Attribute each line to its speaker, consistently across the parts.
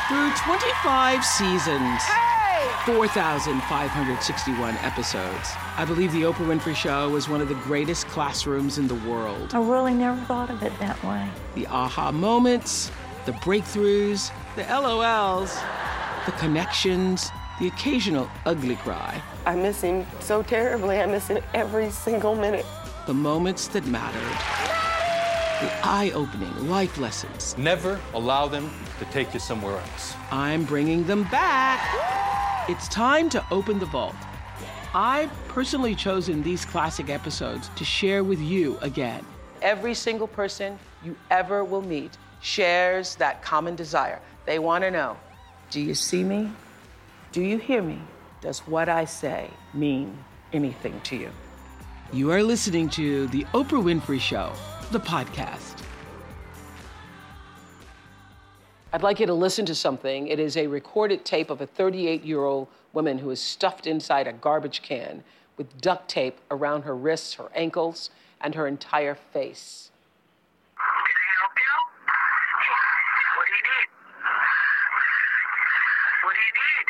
Speaker 1: Through 25 seasons, 4,561 episodes, I believe The Oprah Winfrey Show was one of the greatest classrooms in the world.
Speaker 2: I really never thought of it that way.
Speaker 1: The aha moments, the breakthroughs, the LOLs, the connections, the occasional ugly cry.
Speaker 3: I miss him so terribly. I miss him every single minute.
Speaker 1: The moments that mattered. The eye-opening life lessons.
Speaker 4: Never allow them to take you somewhere else.
Speaker 1: I'm bringing them back. It's time to open the vault. I've personally chosen these classic episodes to share with you again. Every single person you ever will meet shares that common desire. They want to know, do you see me? Do you hear me? Does what I say mean anything to you? You are listening to The Oprah Winfrey Show, the podcast. I'd like you to listen to something. It is a recorded tape of a 38-year-old woman who is stuffed inside a garbage can with duct tape around her wrists, her ankles, and her entire face.
Speaker 5: Can I help you? What do you need? What do you need?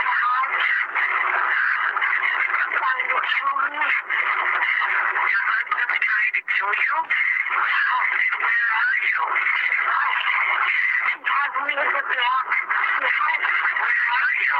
Speaker 5: What's wrong? Your husband's trying to kill you? Where are you? Where are you?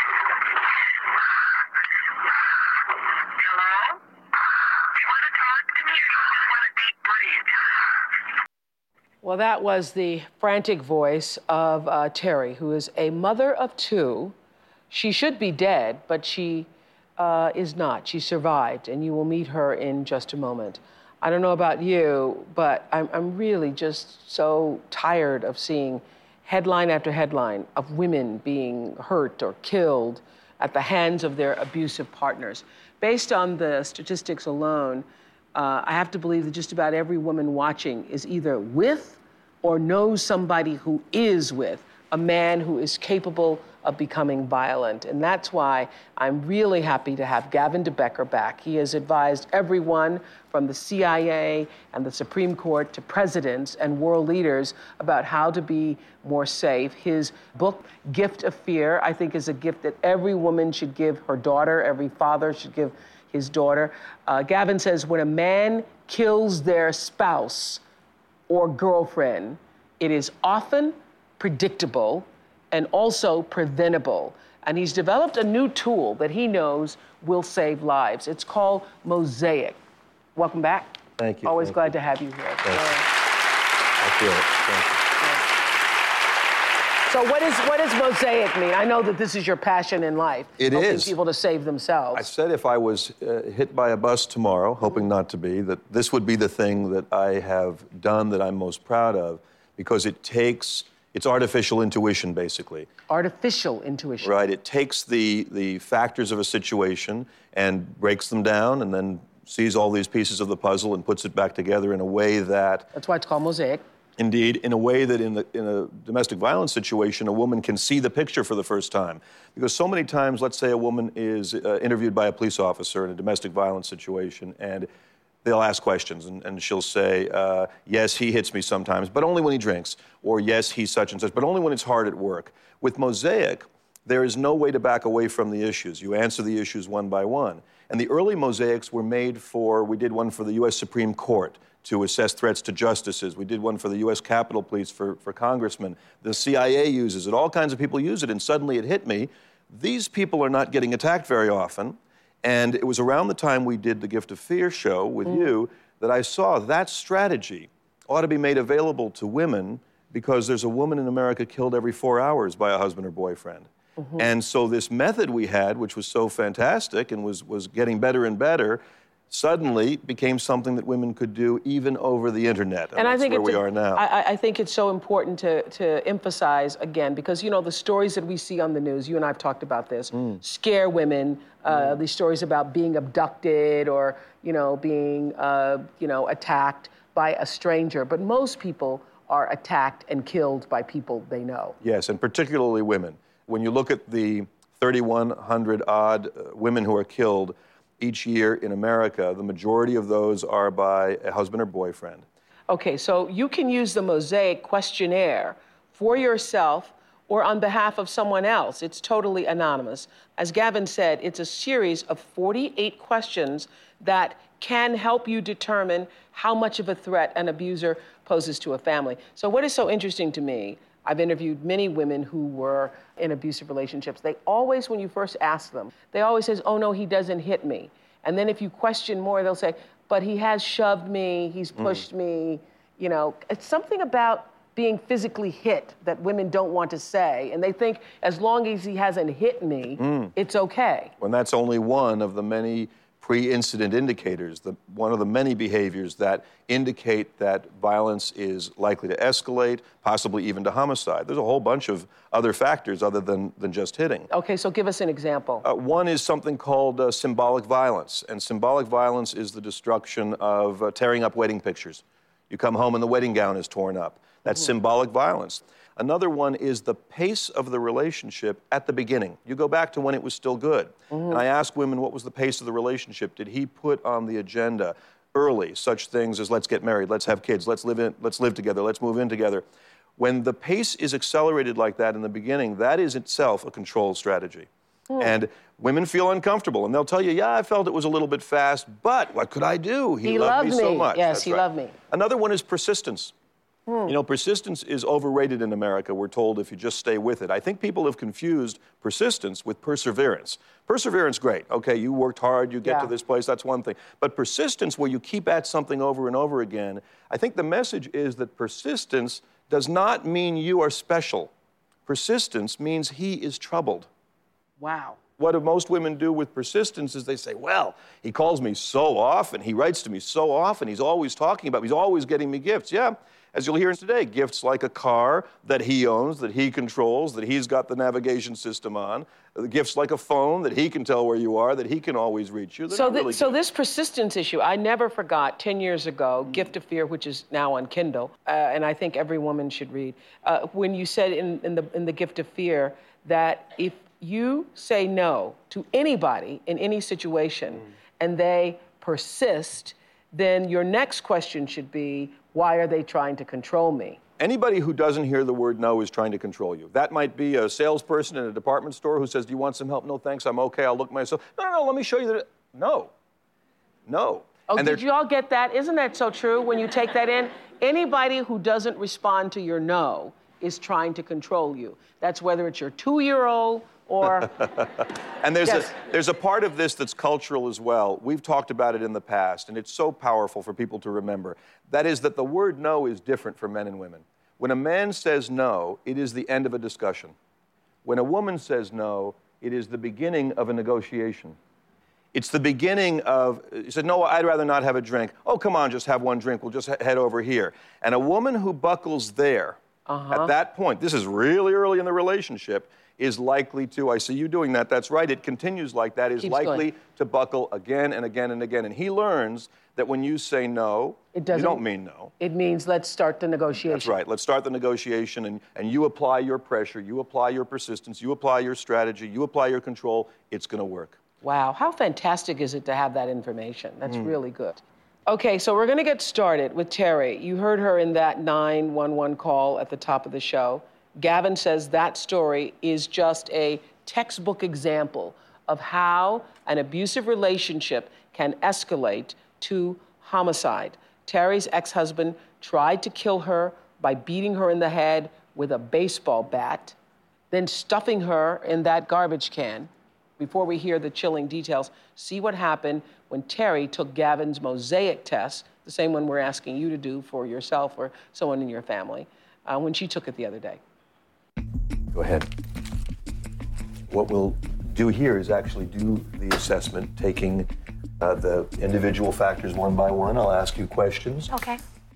Speaker 5: Hello? You want to talk to me or you just want to deep breathe?
Speaker 1: Well, that was the frantic voice of Terry, who is a mother of two. She should be dead, but she is not. She survived, and you will meet her in just a moment. I don't know about you, but I'm really just so tired of seeing headline after headline of women being hurt or killed at the hands of their abusive partners. Based on the statistics alone, I have to believe that just about every woman watching is either with or knows somebody who is with a man who is capable of becoming violent. And that's why I'm really happy to have Gavin de Becker back. He has advised everyone from the CIA and the Supreme Court to presidents and world leaders about how to be more safe. His book, Gift of Fear, I think is a gift that every woman should give her daughter, every father should give his daughter. Gavin says when a man kills their spouse or girlfriend, it is often predictable and also preventable. And he's developed a new tool that he knows will save lives. It's called Mosaic. Welcome back.
Speaker 6: Thank you.
Speaker 1: Always
Speaker 6: Thank
Speaker 1: glad
Speaker 6: you.
Speaker 1: to have you here.
Speaker 6: Thank you. I feel it. Thank you.
Speaker 1: So what does Mosaic mean? I know that this is your passion in life.
Speaker 6: It
Speaker 1: helping
Speaker 6: is.
Speaker 1: people to save themselves.
Speaker 6: I said if I was hit by a bus tomorrow, hoping not to be, that this would be the thing that I have done that I'm most proud of, because it's artificial intuition, basically.
Speaker 1: Artificial intuition.
Speaker 6: Right. It takes the factors of a situation and breaks them down and then sees all these pieces of the puzzle and puts it back together in a way that...
Speaker 1: That's why it's called Mosaic.
Speaker 6: Indeed, in a way that in a domestic violence situation, a woman can see the picture for the first time. Because so many times, let's say a woman is interviewed by a police officer in a domestic violence situation, and they'll ask questions, and she'll say, yes, he hits me sometimes, but only when he drinks. Or yes, he's such and such, but only when it's hard at work. With Mosaic, there is no way to back away from the issues. You answer the issues one by one. And the early mosaics were made we did one for the U.S. Supreme Court to assess threats to justices. We did one for the U.S. Capitol Police for congressmen. The CIA uses it. All kinds of people use it, and suddenly it hit me. These people are not getting attacked very often. And it was around the time we did the Gift of Fear show with you that I saw that strategy ought to be made available to women, because there's a woman in America killed every 4 hours by a husband or boyfriend. And so this method we had, which was so fantastic and was getting better and better, suddenly became something that women could do even over the internet. And I think that's where we are now.
Speaker 1: I think it's so important to emphasize again, because, you know, the stories that we see on the news, you and I have talked about this, scare women, these stories about being abducted or, you know, being, attacked by a stranger. But most people are attacked and killed by people they know.
Speaker 6: Yes, and particularly women. When you look at the 3,100 odd women who are killed each year in America, the majority of those are by a husband or boyfriend.
Speaker 1: Okay, so you can use the Mosaic questionnaire for yourself or on behalf of someone else. It's totally anonymous. As Gavin said, it's a series of 48 questions that can help you determine how much of a threat an abuser poses to a family. So what is so interesting to me, I've interviewed many women who were in abusive relationships. They always, when you first ask them, they always say, oh no, he doesn't hit me. And then if you question more, they'll say, but he has shoved me, he's pushed me. You know, it's something about being physically hit that women don't want to say. And they think as long as he hasn't hit me, it's okay.
Speaker 6: When that's only one of the many pre-incident indicators, one of the many behaviors that indicate that violence is likely to escalate, possibly even to homicide. There's a whole bunch of other factors other than just hitting.
Speaker 1: Okay, so give us an example.
Speaker 6: One is something called symbolic violence. And symbolic violence is the destruction of tearing up wedding pictures. You come home and the wedding gown is torn up. That's symbolic violence. Another one is the pace of the relationship at the beginning. You go back to when it was still good. And I ask women, what was the pace of the relationship? Did he put on the agenda early such things as let's get married, let's have kids, let's live together, let's move in together? When the pace is accelerated like that in the beginning, that is itself a control strategy. And women feel uncomfortable, and they'll tell you, yeah, I felt it was a little bit fast, but what could I do? He loved me so much.
Speaker 1: Yes, he loved me.
Speaker 6: Another one is persistence. You know, persistence is overrated in America. We're told if you just stay with it. I think people have confused persistence with perseverance. Perseverance, great. Okay, you worked hard, you get to this place, that's one thing. But persistence, where you keep at something over and over again, I think the message is that persistence does not mean you are special. Persistence means he is troubled.
Speaker 1: Wow.
Speaker 6: What do most women do with persistence is they say, well, he calls me so often, he writes to me so often, he's always talking about me, he's always getting me gifts. Yeah, as you'll hear today, gifts like a car that he owns, that he controls, that he's got the navigation system on, gifts like a phone that he can tell where you are, that he can always reach you.
Speaker 1: So this persistence issue, I never forgot 10 years ago, Gift of Fear, which is now on Kindle, and I think every woman should read, when you said in the Gift of Fear that if you say no to anybody in any situation and they persist, then your next question should be, why are they trying to control me?
Speaker 6: Anybody who doesn't hear the word no is trying to control you. That might be a salesperson in a department store who says, do you want some help? No, thanks, I'm okay, I'll look myself. No, let me show you that. No.
Speaker 1: Oh, and did you all get that? Isn't that so true when you take that in? Anybody who doesn't respond to your no is trying to control you. That's whether it's your 2-year-old or...
Speaker 6: And there's a part of this that's cultural as well. We've talked about it in the past, and it's so powerful for people to remember. That is that the word no is different for men and women. When a man says no, it is the end of a discussion. When a woman says no, it is the beginning of a negotiation. It's the beginning of, you said, no, I'd rather not have a drink. Oh, come on, just have one drink. We'll just head over here. And a woman who buckles there, at that point, this is really early in the relationship, is likely to, I see you doing that, that's right, it continues like that, is likely to buckle again and again and again. And he learns that when you say no, you don't mean no.
Speaker 1: It means let's start the negotiation.
Speaker 6: That's right, let's start the negotiation, and you apply your pressure, you apply your persistence, you apply your strategy, you apply your control, it's gonna work.
Speaker 1: Wow, how fantastic is it to have that information? That's really good. Okay, so we're gonna get started with Terry. You heard her in that 911 call at the top of the show. Gavin says that story is just a textbook example of how an abusive relationship can escalate to homicide. Terry's ex-husband tried to kill her by beating her in the head with a baseball bat, then stuffing her in that garbage can. Before we hear the chilling details, see what happened when Terry took Gavin's mosaic test, the same one we're asking you to do for yourself or someone in your family, when she took it the other day.
Speaker 6: Go ahead. What we'll do here is actually do the assessment, taking the individual factors one by one. I'll ask you questions.
Speaker 2: Okay.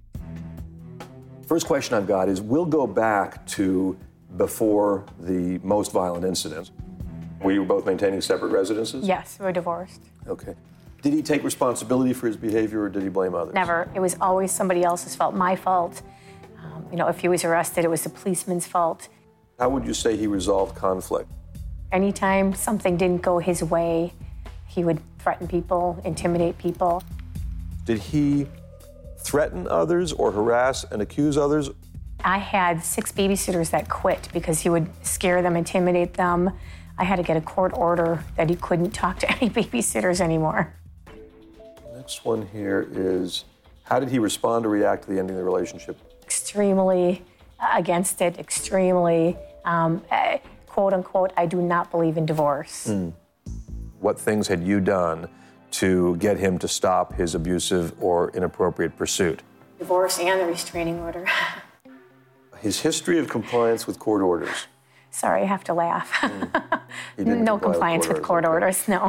Speaker 6: First question I've got is, we'll go back to before the most violent incident. Were you both maintaining separate residences?
Speaker 2: Yes, we're divorced.
Speaker 6: Okay. Did he take responsibility for his behavior, or did he blame others?
Speaker 2: Never. It was always somebody else's fault, my fault. If he was arrested, it was the policeman's fault.
Speaker 6: How would you say he resolved conflict?
Speaker 2: Anytime something didn't go his way, he would threaten people, intimidate people.
Speaker 6: Did he threaten others or harass and accuse others?
Speaker 2: I had 6 babysitters that quit because he would scare them, intimidate them. I had to get a court order that he couldn't talk to any babysitters anymore.
Speaker 6: Next one here is, how did he respond or react to the ending of the relationship?
Speaker 2: Extremely against it, extremely, quote unquote, I do not believe in divorce.
Speaker 6: What things had you done to get him to stop his abusive or inappropriate pursuit?
Speaker 2: Divorce and the restraining order.
Speaker 6: His history of compliance with court orders.
Speaker 2: Sorry, I have to laugh.
Speaker 6: He didn't
Speaker 2: No
Speaker 6: comply
Speaker 2: compliance with court
Speaker 6: okay.
Speaker 2: orders, no.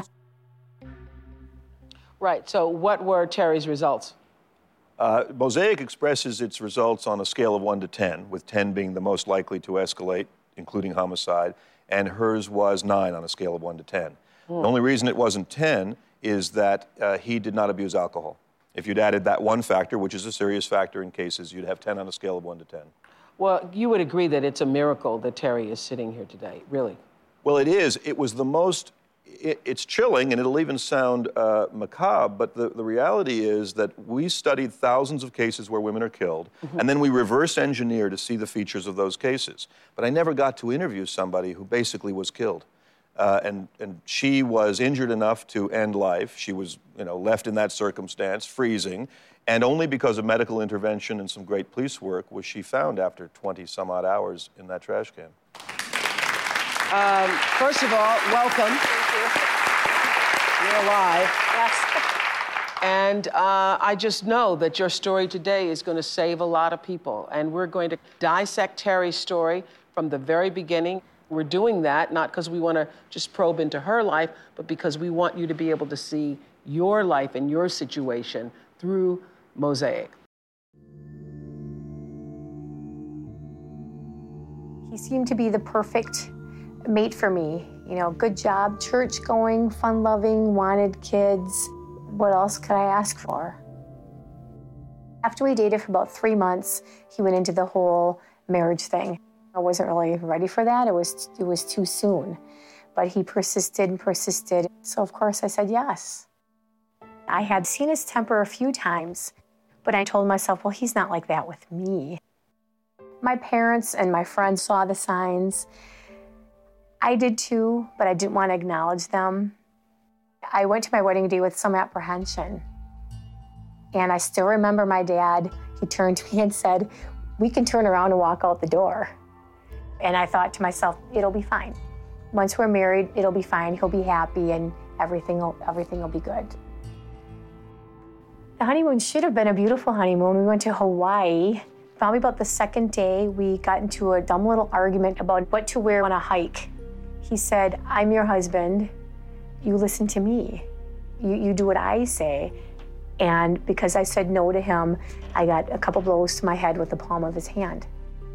Speaker 1: Right, so what were Terry's results?
Speaker 6: Mosaic expresses its results on a scale of 1 to 10, with 10 being the most likely to escalate, including homicide, and hers was 9 on a scale of 1 to 10. The only reason it wasn't 10 is that he did not abuse alcohol. If you'd added that one factor, which is a serious factor in cases, you'd have 10 on a scale of 1 to 10.
Speaker 1: Well, you would agree that it's a miracle that Terry is sitting here today, really.
Speaker 6: Well, it is. It was the most, it's chilling, and it'll even sound macabre, but the reality is that we studied thousands of cases where women are killed, and then we reverse engineer to see the features of those cases. But I never got to interview somebody who basically was killed. And she was injured enough to end life. She was, left in that circumstance, freezing, and only because of medical intervention and some great police work was she found after 20-some-odd hours in that trash can.
Speaker 1: First of all, welcome. You're alive.
Speaker 2: Yes.
Speaker 1: And I just know that your story today is going to save a lot of people. And we're going to dissect Terry's story from the very beginning. We're doing that not because we want to just probe into her life, but because we want you to be able to see your life and your situation through Mosaic.
Speaker 2: He seemed to be the perfect mate for me. Good job, church-going, fun-loving, wanted kids. What else could I ask for? After we dated for about 3 months, he went into the whole marriage thing. I wasn't really ready for that. It was too soon. But he persisted and persisted. So, of course, I said yes. I had seen his temper a few times, but I told myself, well, he's not like that with me. My parents and my friends saw the signs. I did too, but I didn't want to acknowledge them. I went to my wedding day with some apprehension. And I still remember my dad, he turned to me and said, we can turn around and walk out the door. And I thought to myself, it'll be fine. Once we're married, it'll be fine. He'll be happy and everything will be good. The honeymoon should have been a beautiful honeymoon. We went to Hawaii. Probably about the second day, we got into a dumb little argument about what to wear on a hike. He said, I'm your husband. You listen to me. You do what I say. And because I said no to him, I got a couple blows to my head with the palm of his hand.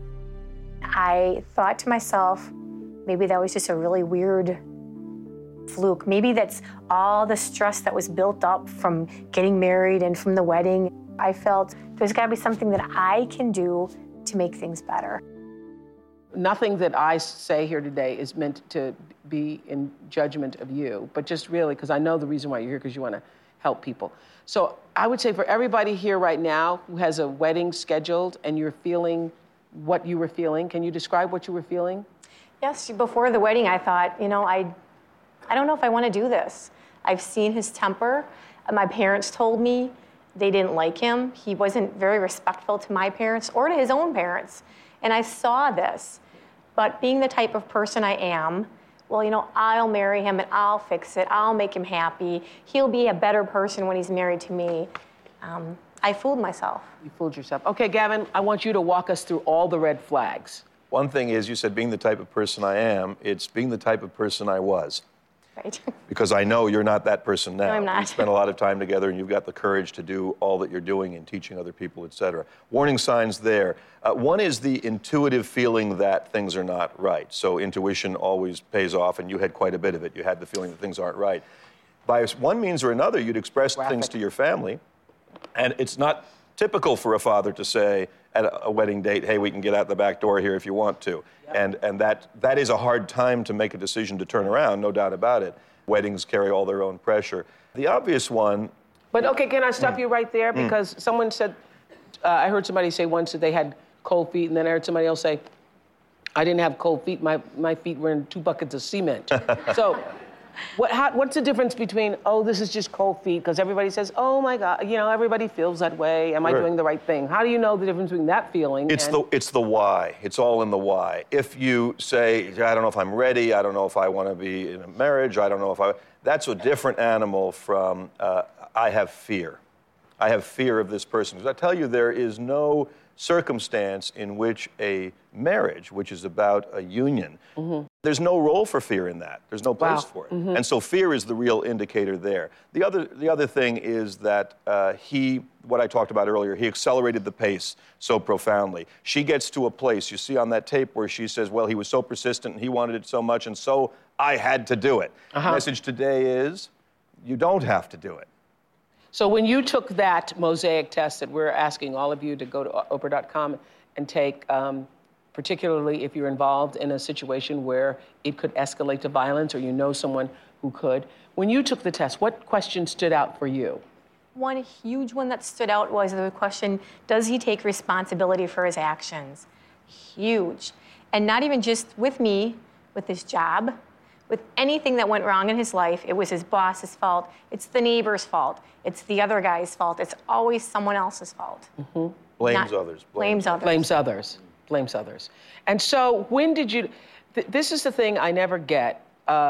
Speaker 2: I thought to myself, maybe that was just a really weird fluke. Maybe that's all the stress that was built up from getting married and from the wedding. I felt there's got to be something that I can do to make things better.
Speaker 1: Nothing that I say here today is meant to be in judgment of you, but just really, because I know the reason why you're here, because you want to help people. So I would say for everybody here right now who has a wedding scheduled and you're feeling what you were feeling, can you describe what you were feeling?
Speaker 2: Yes, before the wedding, I thought, I don't know if I want to do this. I've seen his temper. My parents told me they didn't like him. He wasn't very respectful to my parents or to his own parents. And I saw this. But being the type of person I am, well, I'll marry him and I'll fix it. I'll make him happy. He'll be a better person when he's married to me. I fooled myself.
Speaker 1: You fooled yourself. Okay, Gavin, I want you to walk us through all the red flags.
Speaker 6: One thing is, you said being the type of person I am, it's being the type of person I was.
Speaker 2: Right.
Speaker 6: Because I know you're not that person now.
Speaker 2: No, I'm not.
Speaker 6: You spent a lot of time together and you've got the courage to do all that you're doing and teaching other people, et cetera. Warning signs there. One is the intuitive feeling that things are not right. So intuition always pays off, and you had quite a bit of it. You had the feeling that things aren't right. By one means or another, you'd express things to your family, and it's not typical for a father to say at a wedding date, hey, we can get out the back door here if you want to. Yep. And that is a hard time to make a decision to turn around, no doubt about it. Weddings carry all their own pressure. The obvious one...
Speaker 1: But okay, can I stop you right there? Because someone said, I heard somebody say once that they had cold feet, and then I heard somebody else say, I didn't have cold feet, my feet were in 2 buckets of cement. So what's the difference between, oh, this is just cold feet, because everybody says, oh my God, you know, everybody feels that way, am I doing the right thing? How do you know the difference between that feeling
Speaker 6: it's the why. It's all in the why. If you say, I don't know if I'm ready, I don't know if I want to be in a marriage, I don't know if that's a different animal from, I have fear. I have fear of this person. Because I tell you, there is no circumstance in which a marriage, which is about a union, there's no role for fear in that. There's no place for it. And so fear is the real indicator there. The other thing is that what I talked about earlier, he accelerated the pace so profoundly. She gets to a place, you see on that tape, where she says, well, he was so persistent and he wanted it so much, and so I had to do it. The message today is, you don't have to do it.
Speaker 1: So when you took that mosaic test that we're asking all of you to go to Oprah.com and take, particularly if you're involved in a situation where it could escalate to violence or you know someone who could, when you took the test, what question stood out for you?
Speaker 2: One huge one that stood out was the question, does he take responsibility for his actions? Huge. And not even just with me, with his job, with anything that went wrong in his life. It was his boss's fault. It's the neighbor's fault. It's the other guy's fault. It's always someone else's fault.
Speaker 6: Blames others.
Speaker 2: Blames others.
Speaker 1: Blames others. Blames others. And so when did you, this is the thing I never get,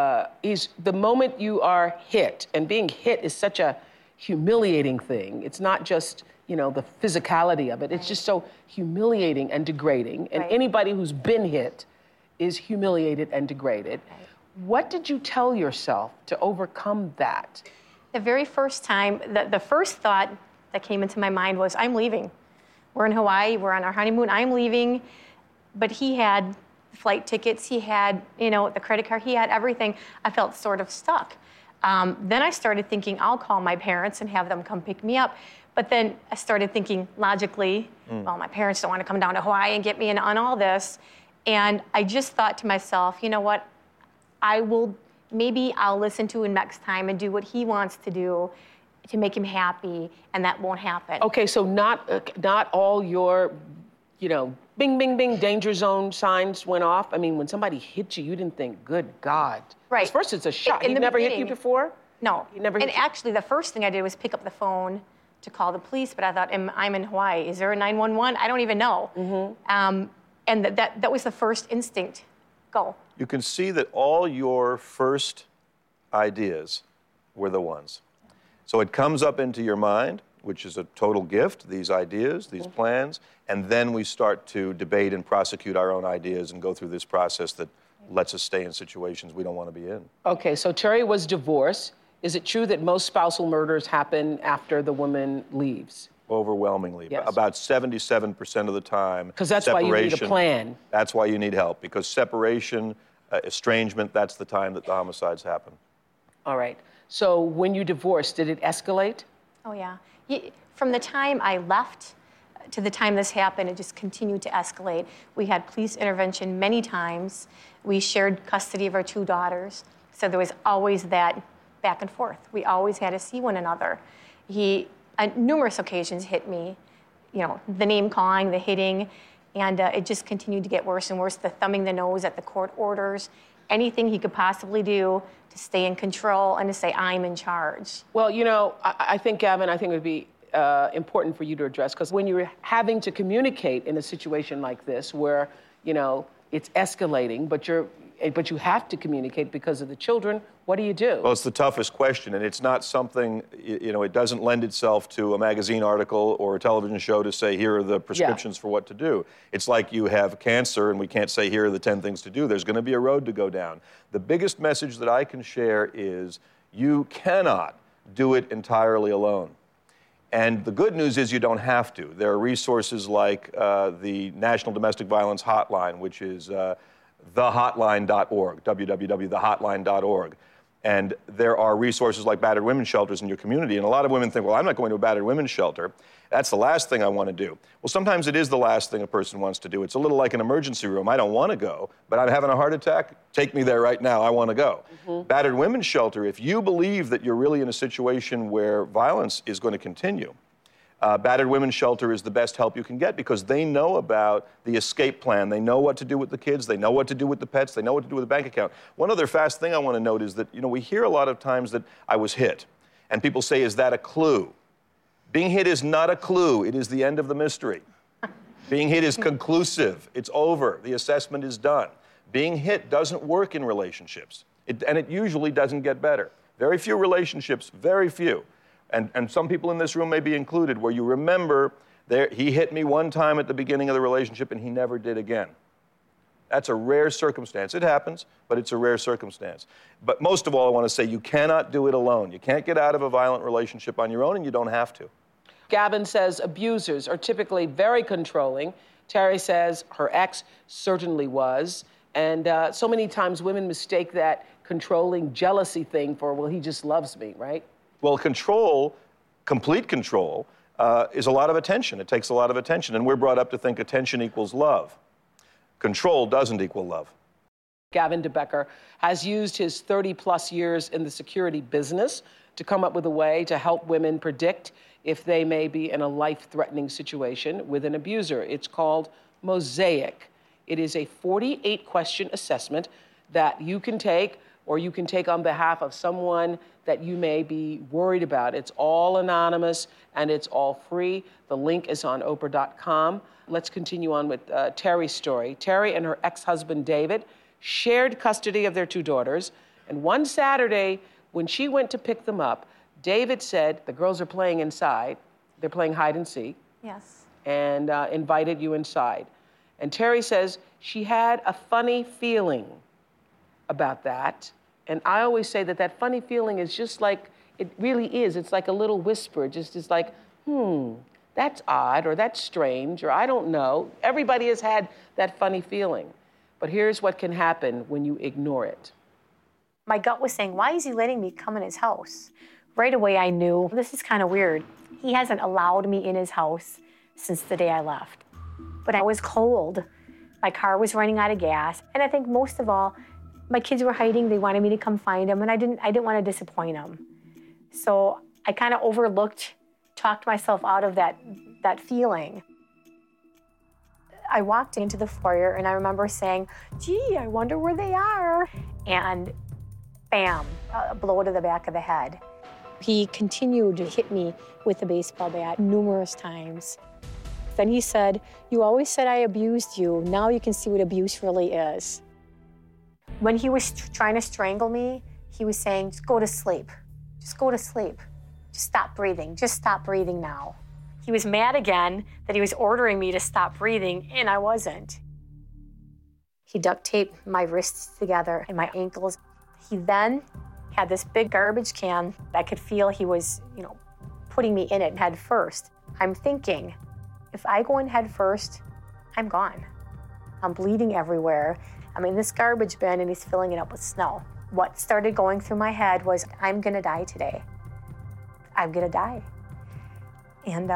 Speaker 1: is the moment you are hit, and being hit is such a humiliating thing. It's not just, you know, the physicality of it. It's just so humiliating and degrading. And anybody who's been hit is humiliated and degraded. What did you tell yourself to overcome that?
Speaker 2: The very first time, the first thought that came into my mind was, I'm leaving. We're in Hawaii, we're on our honeymoon, I'm leaving. But he had flight tickets, he had, you know, the credit card, he had everything. I felt sort of stuck. Then I started thinking, I'll call my parents and have them come pick me up. But then I started thinking logically, well, my parents don't want to come down to Hawaii and get me in on all this. And I just thought to myself, you know what? Maybe I'll listen to him next time and do what he wants to do to make him happy, and that won't happen.
Speaker 1: Okay, so not all your, you know, bing, bing, bing, danger zone signs went off. I mean, when somebody hit you, you didn't think, good God.
Speaker 2: Right.
Speaker 1: First, it's a shock. He never hit you before?
Speaker 2: No.
Speaker 1: He never hit you?
Speaker 2: Actually, the first thing I did was pick up the phone to call the police, but I thought, I'm in Hawaii. Is there a 911? I don't even know. And that was the first instinct. Go.
Speaker 6: You can see that all your first ideas were the ones. So it comes up into your mind, which is a total gift, these ideas, these plans, and then we start to debate and prosecute our own ideas and go through this process that lets us stay in situations we don't want to be in.
Speaker 1: Okay, so Terry was divorced. Is it true that most spousal murders happen after the woman leaves?
Speaker 6: Overwhelmingly.
Speaker 1: Yes.
Speaker 6: About 77% of the time.
Speaker 1: Because that's why you need a plan.
Speaker 6: That's why you need help, because separation, estrangement, that's the time that the homicides happen.
Speaker 1: All right. So when you divorced, did it escalate?
Speaker 2: Oh, yeah. From the time I left to the time this happened, it just continued to escalate. We had police intervention many times. We shared custody of our 2 daughters. So there was always that back and forth. We always had to see one another. He, on numerous occasions, hit me, you know, the name calling, the hitting, and it just continued to get worse and worse, the thumbing the nose at the court orders, anything he could possibly do to stay in control and to say, I'm in charge.
Speaker 1: Well, you know, I think, Gavin, I think it would be important for you to address, because when you're having to communicate in a situation like this where, you know, it's escalating, but you have to communicate because of the children, what do you do?
Speaker 6: Well, it's the toughest question, and it's not something, you know, it doesn't lend itself to a magazine article or a television show to say, here are the prescriptions for what to do. It's like you have cancer and we can't say, here are the 10 things to do. There's going to be a road to go down. The biggest message that I can share is you cannot do it entirely alone. And the good news is you don't have to. There are resources like the National Domestic Violence Hotline, which is thehotline.org, www.thehotline.org. And there are resources like battered women's shelters in your community. And a lot of women think, well, I'm not going to a battered women's shelter. That's the last thing I want to do. Well, sometimes it is the last thing a person wants to do. It's a little like an emergency room. I don't want to go, but I'm having a heart attack. Take me there right now. I want to go. Battered women's shelter, if you believe that you're really in a situation where violence is going to continue, Battered Women's Shelter is the best help you can get because they know about the escape plan. They know what to do with the kids. They know what to do with the pets. They know what to do with the bank account. One other fast thing I want to note is that, we hear a lot of times that I was hit. And people say, is that a clue? Being hit is not a clue. It is the end of the mystery. Being hit is conclusive. It's over. The assessment is done. Being hit doesn't work in relationships. And it usually doesn't get better. Very few relationships, very few. And some people in this room may be included, where you remember he hit me one time at the beginning of the relationship and he never did again. That's a rare circumstance. It happens, but it's a rare circumstance. But most of all, I want to say you cannot do it alone. You can't get out of a violent relationship on your own, and you don't have to.
Speaker 1: Gavin says abusers are typically very controlling. Terry says her ex certainly was. And so many times women mistake that controlling jealousy thing for, well, he just loves me, right?
Speaker 6: Well, control, complete control, is a lot of attention. It takes a lot of attention. And we're brought up to think attention equals love. Control doesn't equal love.
Speaker 1: Gavin DeBecker has used his 30-plus years in the security business to come up with a way to help women predict if they may be in a life-threatening situation with an abuser. It's called Mosaic. It is a 48-question assessment that you can take, or you can take on behalf of someone that you may be worried about. It's all anonymous and it's all free. The link is on Oprah.com. Let's continue on with Terry's story. Terry and her ex-husband, David, shared custody of their 2 daughters. And one Saturday, when she went to pick them up, David said, the girls are playing inside. They're playing hide and seek.
Speaker 2: Yes.
Speaker 1: And invited you inside. And Terry says she had a funny feeling about that. And I always say that that funny feeling is just like, it really is. It's like a little whisper. Just is like, that's odd, or that's strange, or I don't know. Everybody has had that funny feeling. But here's what can happen when you ignore it.
Speaker 2: My gut was saying, why is he letting me come in his house? Right away, I knew this is kind of weird. He hasn't allowed me in his house since the day I left. But I was cold. My car was running out of gas. And I think most of all, my kids were hiding. They wanted me to come find them, and I didn't want to disappoint them. So I kind of talked myself out of that feeling. I walked into the foyer, and I remember saying, gee, I wonder where they are. And bam, a blow to the back of the head. He continued to hit me with a baseball bat numerous times. Then he said, you always said I abused you. Now you can see what abuse really is. When he was trying to strangle me, he was saying, just go to sleep. Just go to sleep. Just stop breathing. Just stop breathing now. He was mad again that he was ordering me to stop breathing, and I wasn't. He duct taped my wrists together and my ankles. He then had this big garbage can. I could feel he was, putting me in it head first. I'm thinking, if I go in head first, I'm gone. I'm bleeding everywhere. I'm in this garbage bin and he's filling it up with snow. What started going through my head was, I'm gonna die today. I'm gonna die. And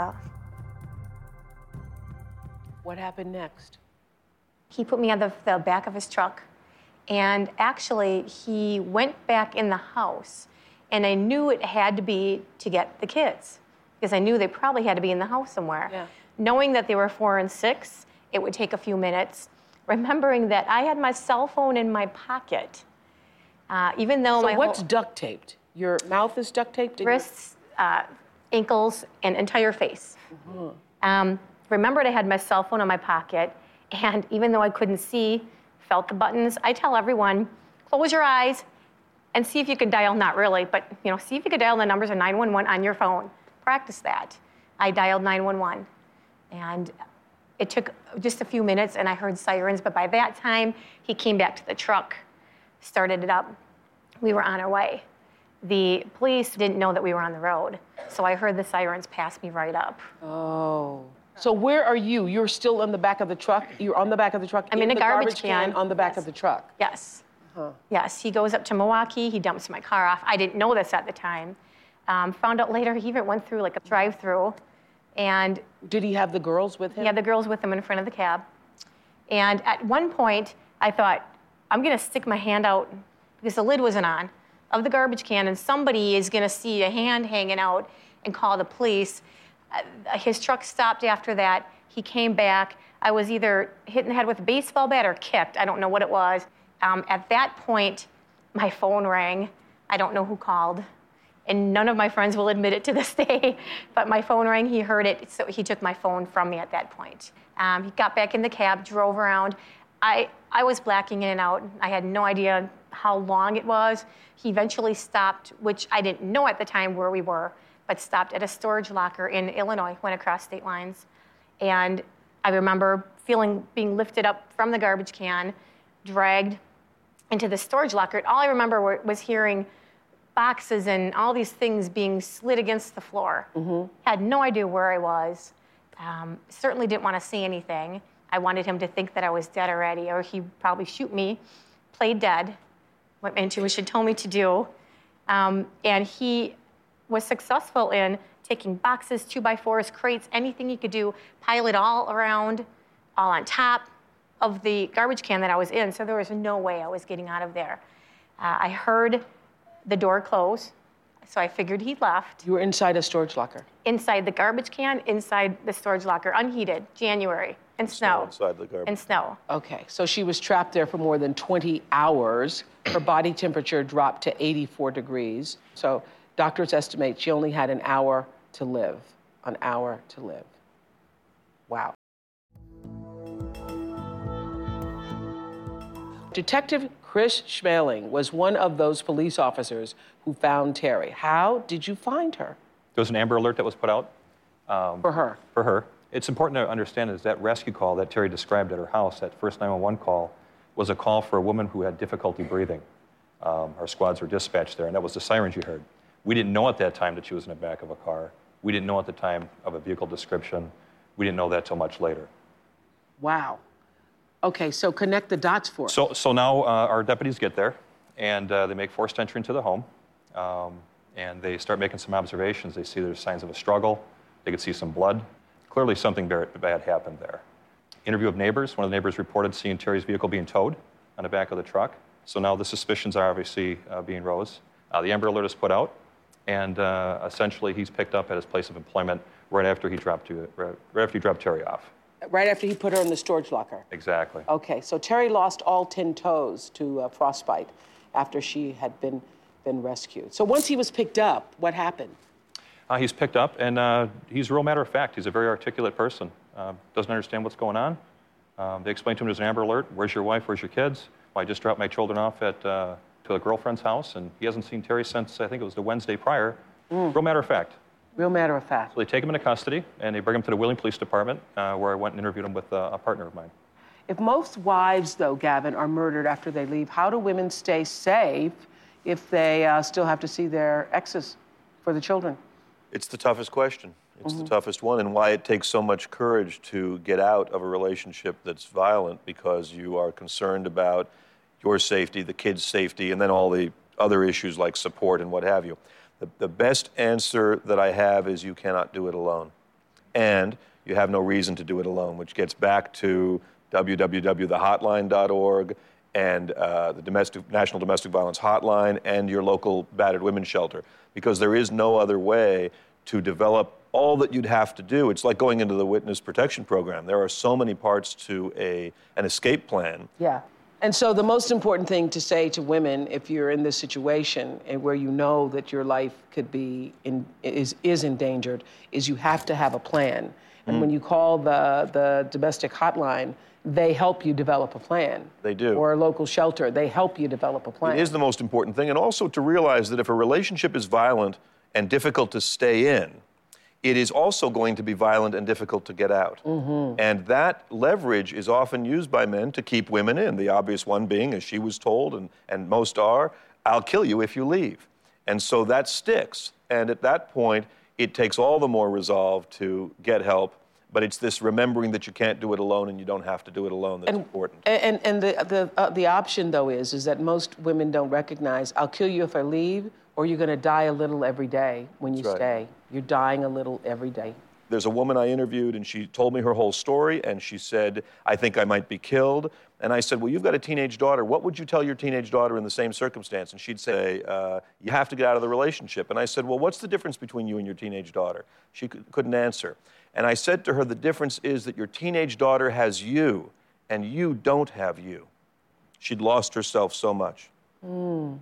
Speaker 1: What happened next?
Speaker 2: he put me on the back of his truck, and actually he went back in the house, and I knew it had to be to get the kids, because I knew they probably had to be in the house somewhere.
Speaker 1: Yeah.
Speaker 2: Knowing that they were 4 and 6, it would take a few minutes. Remembering that I had my cell phone in my pocket, even though
Speaker 1: So
Speaker 2: my
Speaker 1: what's
Speaker 2: whole
Speaker 1: duct taped? Your mouth is duct taped?
Speaker 2: wrists, ankles, and entire face. Remembered I had my cell phone in my pocket, and even though I couldn't see, felt the buttons. I tell everyone, close your eyes and see if you can dial, not really, but see if you could dial the numbers of 911 on your phone. Practice that. I dialed 911, and it took just a few minutes, and I heard sirens, but by that time, he came back to the truck, started it up. We were on our way. The police didn't know that we were on the road, so I heard the sirens pass me right up.
Speaker 1: Oh. So where are you? You're still in the back of the truck? You're on the back of the truck?
Speaker 2: I'm in a
Speaker 1: the
Speaker 2: garbage can.
Speaker 1: on the back
Speaker 2: Yes.
Speaker 1: of the truck?
Speaker 2: Yes. Yes, he goes up to Milwaukee, he dumps my car off. I didn't know this at the time. Found out later he even went through like a drive-through, and
Speaker 1: Did he have the girls with him?
Speaker 2: he had the girls with him in front of the cab. And at one point, I thought, I'm gonna stick my hand out, because the lid wasn't on, of the garbage can, and somebody is gonna see a hand hanging out and call the police. His truck stopped after that. He came back. I was either hit in the head with a baseball bat or kicked. I don't know what it was. At that point, my phone rang. I don't know who called. And none of my friends will admit it to this day. But my phone rang, he heard it, so he took my phone from me at that point. He got back in the cab, drove around. I was blacking in and out. I had no idea how long it was. He eventually stopped, which I didn't know at the time where we were, but stopped at a storage locker in Illinois, went across state lines. And I remember being lifted up from the garbage can, dragged into the storage locker. All I remember was hearing boxes and all these things being slid against the floor. Had no idea where I was. Certainly didn't want to see anything. I wanted him to think that I was dead already, or he'd probably shoot me, played dead, what my intuition told me to do. And he was successful in taking boxes, 2x4s, crates, anything he could do, pile it all around, all on top of the garbage can that I was in, so there was no way I was getting out of there. I heard the door close, so I figured he'd left.
Speaker 1: You were inside a storage locker?
Speaker 2: Inside the garbage can, inside the storage locker, unheated, January, and snow.
Speaker 6: Inside the garbage.
Speaker 2: And snow.
Speaker 1: Okay, so she was trapped there for more than 20 hours. Her body temperature dropped to 84 degrees. So doctors estimate she only had an hour to live. An hour to live. Wow. Detective Chris Schmeling was one of those police officers who found Terry. How did you find her?
Speaker 4: There was an Amber Alert that was put out.
Speaker 1: For her?
Speaker 4: For her. It's important to understand is that rescue call that Terry described at her house, that first 911 call, was a call for a woman who had difficulty breathing. Our squads were dispatched there, and that was the sirens you heard. We didn't know at that time that she was in the back of a car. We didn't know at the time of a vehicle description. We didn't know that till much later.
Speaker 1: Wow. Okay, so connect the dots for us.
Speaker 4: So now our deputies get there, and they make forced entry into the home, and they start making some observations. They see there's signs of a struggle. They could see some blood. Clearly something bad happened there. Interview of neighbors. One of the neighbors reported seeing Terry's vehicle being towed on the back of the truck. So now the suspicions are obviously being raised. The Amber Alert is put out, and essentially he's picked up at his place of employment right after he dropped Terry off.
Speaker 1: Right after he put her in the storage locker?
Speaker 4: Exactly.
Speaker 1: Okay, so Terry lost all 10 toes to frostbite after she had been rescued. So once he was picked up, what happened?
Speaker 4: He's picked up, and he's a real matter of fact. He's a very articulate person. Doesn't understand what's going on. They explained to him there's an Amber Alert. Where's your wife? Where's your kids? Well, I just dropped my children off to a girlfriend's house, and he hasn't seen Terry since, I think it was the Wednesday prior. Real matter of fact.
Speaker 1: Real matter of fact.
Speaker 4: So they take him into custody, and they bring him to the Wheeling Police Department, where I went and interviewed him with a partner of mine.
Speaker 1: If most wives, though, Gavin, are murdered after they leave, how do women stay safe if they still have to see their exes for the children?
Speaker 6: It's the toughest question. It's the toughest one, and why it takes so much courage to get out of a relationship that's violent, because you are concerned about your safety, the kids' safety, and then all the other issues like support and what have you. The best answer that I have is you cannot do it alone. And you have no reason to do it alone, which gets back to www.thehotline.org and the National Domestic Violence Hotline and your local battered women's shelter, because there is no other way to develop all that you'd have to do. It's like going into the witness protection program. There are so many parts to an escape plan.
Speaker 1: Yeah. And so the most important thing to say to women, if you're in this situation and where you know that your life could be is endangered, is you have to have a plan. And when you call the domestic hotline, they help you develop a plan.
Speaker 6: They do.
Speaker 1: Or a local shelter, they help you develop a plan.
Speaker 6: It is the most important thing. And also to realize that if a relationship is violent and difficult to stay in, it is also going to be violent and difficult to get out. And that leverage is often used by men to keep women in. The obvious one being, as she was told, and most are, I'll kill you if you leave. And so that sticks. And at that point, it takes all the more resolve to get help. But it's this remembering that you can't do it alone and you don't have to do it alone that's important.
Speaker 1: And the option, though, is that most women don't recognize, I'll kill you if I leave, or you're going to die a little every day when you stay. You're dying a little every day.
Speaker 6: There's a woman I interviewed, and she told me her whole story, and she said, I think I might be killed. And I said, well, you've got a teenage daughter. What would you tell your teenage daughter in the same circumstance? And she'd say, you have to get out of the relationship. And I said, well, what's the difference between you and your teenage daughter? She couldn't answer. And I said to her, the difference is that your teenage daughter has you, and you don't have you. She'd lost herself so much. Mm.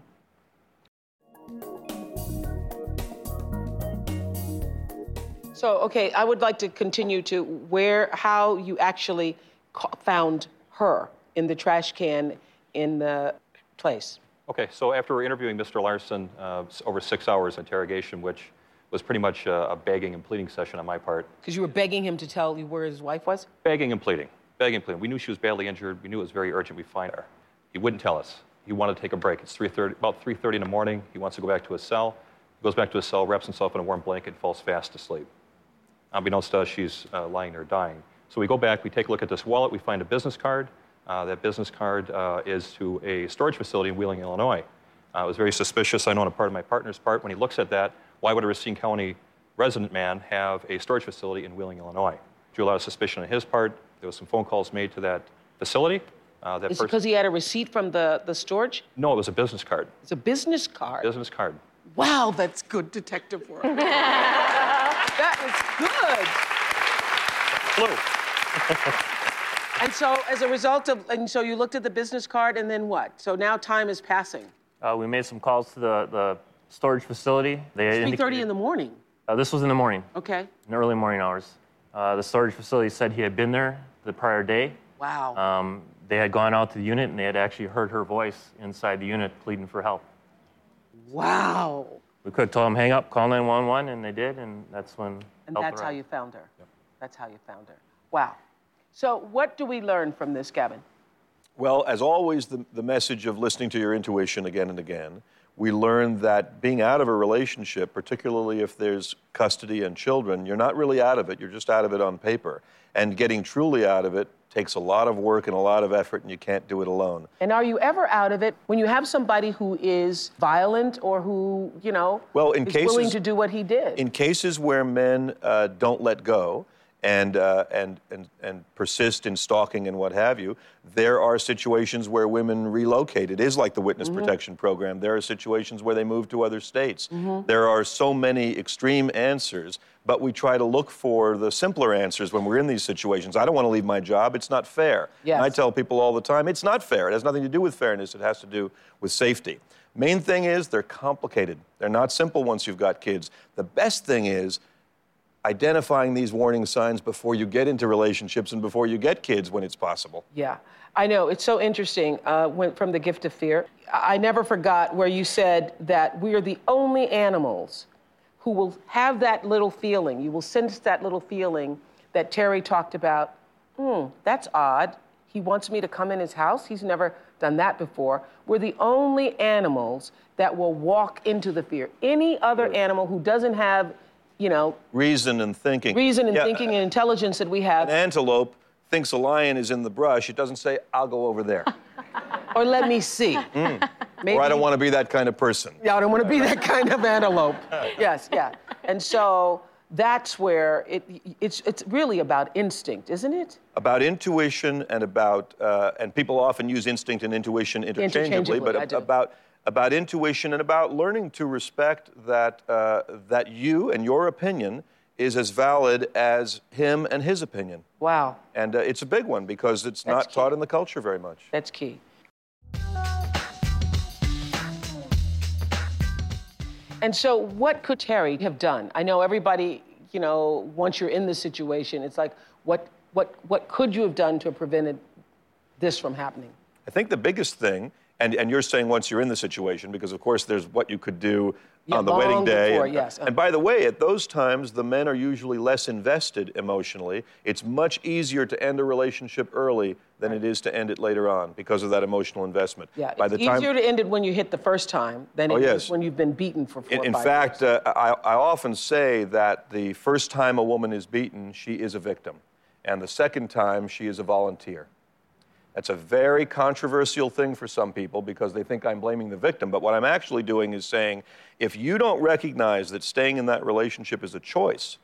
Speaker 1: So, okay, I would like to continue to how you actually found her in the trash can in the place.
Speaker 4: Okay, so after interviewing Mr. Larson over 6 hours interrogation, which was pretty much a begging and pleading session on my part.
Speaker 1: Because you were begging him to tell you where his wife was?
Speaker 4: Begging and pleading. Begging and pleading. We knew she was badly injured. We knew it was very urgent we find her. He wouldn't tell us. He wanted to take a break. It's about 3:30 in the morning. He wants to go back to his cell. He goes back to his cell, wraps himself in a warm blanket, and falls fast asleep. Unbeknownst to us, she's lying there dying. So we go back, we take a look at this wallet, we find a business card. That business card is to a storage facility in Wheeling, Illinois. It was very suspicious, I know, on a part of my partner's part. When he looks at that, why would a Racine County resident man have a storage facility in Wheeling, Illinois? Drew a lot of suspicion on his part. There was some phone calls made to that facility.
Speaker 1: Is it because he had a receipt from the storage?
Speaker 4: No, it was a business card.
Speaker 1: It's a business card?
Speaker 4: Business card.
Speaker 1: Wow, that's good detective work. That is good. Blue. And so as a result of, and so you looked at the business card and then what? So now time is passing.
Speaker 7: We made some calls to the storage facility.
Speaker 1: It's 3:30 in the morning.
Speaker 7: This was in the morning.
Speaker 1: Okay.
Speaker 7: In the early morning hours. The storage facility said he had been there the prior day.
Speaker 1: Wow.
Speaker 7: They had gone out to the unit and they had actually heard her voice inside the unit pleading for help.
Speaker 1: Wow.
Speaker 7: We could have told them, hang up, call 911, and they did, and that's when.
Speaker 1: And that's how you found her. Yep. That's how you found her. Wow. So what do we learn from this, Gavin?
Speaker 6: Well, as always, the message of listening to your intuition again and again. We learned that being out of a relationship, particularly if there's custody and children, you're not really out of it, you're just out of it on paper. And getting truly out of it takes a lot of work and a lot of effort, and you can't do it alone.
Speaker 1: And are you ever out of it when you have somebody who is violent or who, is willing to do what he did?
Speaker 6: In cases where men don't let go and persist in stalking and what have you, there are situations where women relocate. It is like the witness protection program. There are situations where they move to other states. There are so many extreme answers, but we try to look for the simpler answers when we're in these situations. I don't want to leave my job. It's not fair.
Speaker 1: Yes.
Speaker 6: And I tell people all the time, it's not fair. It has nothing to do with fairness. It has to do with safety. Main thing is they're complicated. They're not simple once you've got kids. The best thing is identifying these warning signs before you get into relationships and before you get kids when it's possible.
Speaker 1: Yeah, I know. It's so interesting. From The Gift of Fear, I never forgot where you said that we are the only animals who will have that little feeling. You will sense that little feeling that Terry talked about. That's odd. He wants me to come in his house. He's never done that before. We're the only animals that will walk into the fear. Any other animal who doesn't have
Speaker 6: reason and thinking.
Speaker 1: Thinking and intelligence that we have.
Speaker 6: An antelope thinks a lion is in the brush. It doesn't say, I'll go over there.
Speaker 1: Or let me see.
Speaker 6: Maybe, or I don't want to be that kind of person.
Speaker 1: Yeah, I don't want to be that kind of antelope. Yes, yeah. And so that's where it's really about instinct, isn't it?
Speaker 6: About intuition and and people often use instinct and intuition interchangeably, but about intuition and about learning to respect that you and your opinion is as valid as him and his opinion.
Speaker 1: Wow.
Speaker 6: And it's a big one because it's not taught in the culture very much.
Speaker 1: That's key. And so what could Terry have done? I know everybody, once you're in this situation, it's like, what could you have done to have prevented this from happening?
Speaker 6: I think the biggest thing, and you're saying once you're in the situation, because of course there's what you could do on the wedding day.
Speaker 1: Before, yes.
Speaker 6: And by the way, at those times, the men are usually less invested emotionally. It's much easier to end a relationship early than it is to end it later on because of that emotional investment.
Speaker 1: Yeah, it's easier to end it when you hit the first time than it is when you've been beaten for 4 or 5
Speaker 6: In fact, I often say that the first time a woman is beaten, she is a victim. And the second time, she is a volunteer. That's a very controversial thing for some people because they think I'm blaming the victim. But what I'm actually doing is saying, if you don't recognize that staying in that relationship is a choice,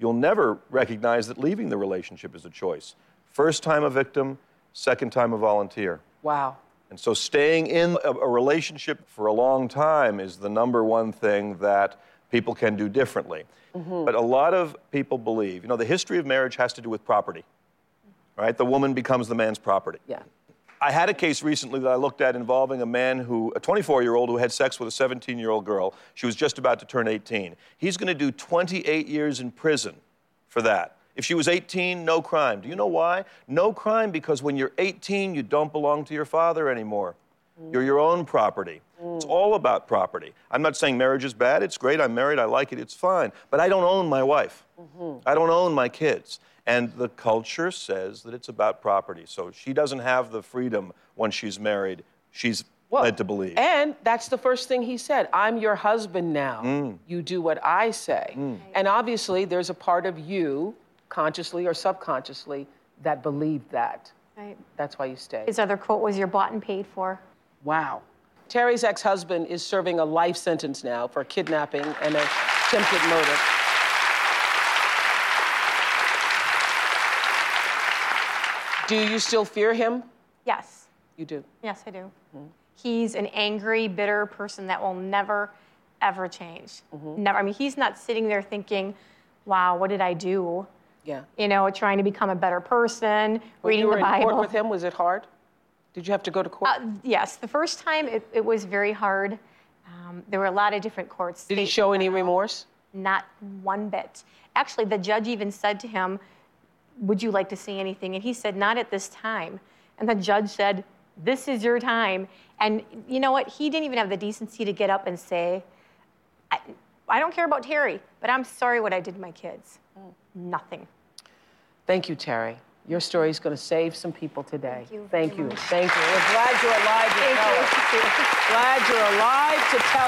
Speaker 6: you'll never recognize that leaving the relationship is a choice. First time a victim, second time a volunteer.
Speaker 1: Wow.
Speaker 6: And so staying in a relationship for a long time is the number one thing that people can do differently. But a lot of people believe, the history of marriage has to do with property, right? The woman becomes the man's property.
Speaker 1: Yeah.
Speaker 6: I had a case recently that I looked at involving a 24-year-old who had sex with a 17-year-old girl. She was just about to turn 18. He's going to do 28 years in prison for that. If she was 18, no crime. Do you know why? No crime because when you're 18, you don't belong to your father anymore. You're your own property. It's all about property. I'm not saying marriage is bad. It's great. I'm married. I like it. It's fine. But I don't own my wife. I don't own my kids. And the culture says that it's about property. So she doesn't have the freedom when she's married. She's led to believe.
Speaker 1: And that's the first thing he said. I'm your husband now. You do what I say. And obviously, there's a part of you, consciously or subconsciously, that believed that.
Speaker 2: Right.
Speaker 1: That's why you stayed.
Speaker 2: His other quote was, "You're bought and paid for."
Speaker 1: Wow. Terry's ex-husband is serving a life sentence now for kidnapping and attempted murder. Do you still fear him?
Speaker 2: Yes.
Speaker 1: You do?
Speaker 2: Yes, I do. He's an angry, bitter person that will never, ever change. Never. I mean, he's not sitting there thinking, wow, what did I do?
Speaker 1: Yeah.
Speaker 2: Trying to become a better person,
Speaker 1: When
Speaker 2: reading
Speaker 1: you were
Speaker 2: the Bible.
Speaker 1: in court with him, was it hard? Did you have to go to court?
Speaker 2: Yes, the first time it was very hard. There were a lot of different courts.
Speaker 1: Did he show any remorse?
Speaker 2: Not one bit. Actually, the judge even said to him, would you like to see anything? And he said, not at this time. And the judge said, this is your time. And you know what? He didn't even have the decency to get up and say, I don't care about Terry, but I'm sorry what I did to my kids. Nothing.
Speaker 1: Thank you, Terry. Your story is going to save some people today.
Speaker 2: Thank you.
Speaker 1: Thank you. We're glad you're alive to tell it. Glad you're alive to tell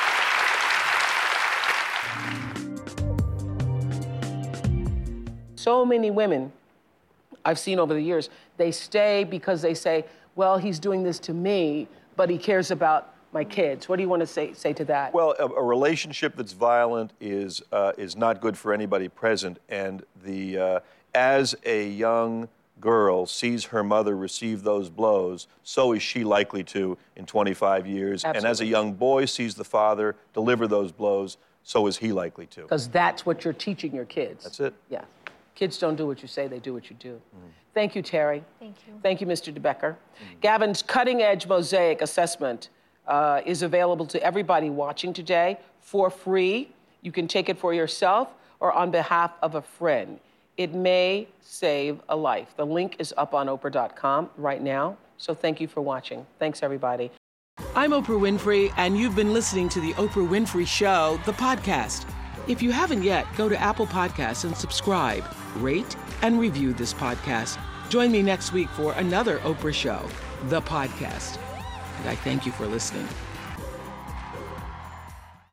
Speaker 1: it. So many women I've seen over the years, they stay because they say, well, he's doing this to me, but he cares about my kids. What do you want to say to that?
Speaker 6: Well, a relationship that's violent is not good for anybody present. And as a young girl sees her mother receive those blows, so is she likely to in 25 years.
Speaker 1: Absolutely.
Speaker 6: And as a young boy sees the father deliver those blows, so is he likely to.
Speaker 1: Because that's what you're teaching your kids.
Speaker 6: That's it.
Speaker 1: Yeah. Kids don't do what you say, they do what you do. Thank you, Terry.
Speaker 2: Thank you.
Speaker 1: Thank you, Mr. DeBecker. Gavin's cutting-edge mosaic assessment is available to everybody watching today for free. You can take it for yourself or on behalf of a friend. It may save a life. The link is up on Oprah.com right now. So thank you for watching. Thanks, everybody. I'm Oprah Winfrey, and you've been listening to The Oprah Winfrey Show, the podcast. If you haven't yet, go to Apple Podcasts and subscribe, rate, and review this podcast. Join me next week for another Oprah Show, the podcast. And I thank you for listening.